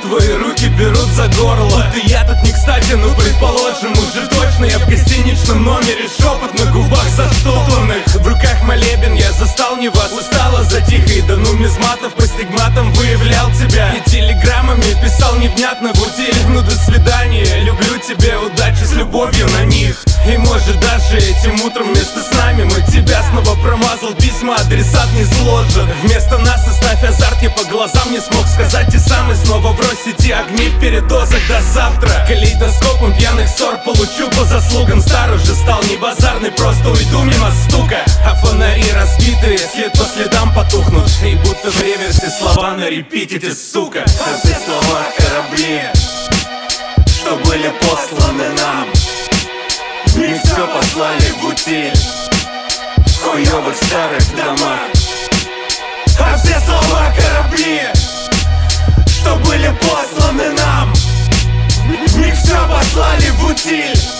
твои руки берут за горло. Будто я тут не кстати, ну предположим, уже точно я в гостиничном номере. Шепот на губах заштопанных, в руках молебен, я застал не вас. Устала затихо и до нумизматов по стигматам выявлял тебя. И телеграммами писал невнятно в утиль. Ну до свидания, люблю тебя, удачи с любовью на них. И может даже этим утром вместе с нами мы тебя снова промазал. Письма адресат не сложен. Вместо нас оставь азарт, я по глазам не смог сказать и сам. И снова брось эти огни в передозах до завтра. Калейдоскопом пьяных ссор получу по заслугам. Стар уже стал не базарный, просто уйду мимо стука. А фонари разбитые, след по следам потухнут. И будто в реверсе слова на репите, сука. А все слова корабли, что были посланы нам, в них все послали в утиль, в хуёвых старых домах. А все слова корабли, что были посланы нам, в них все послали в утиль,